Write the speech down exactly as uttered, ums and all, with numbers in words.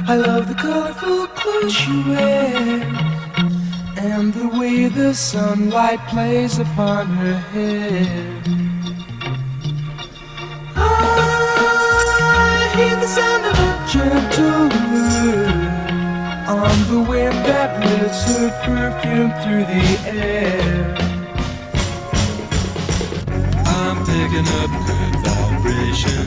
I love the colorful clothes she wears and the way the sunlight plays upon her hair. I hear the sound of a gentle word on the wind that lifts her perfume through the air. I'm picking up good vibrations.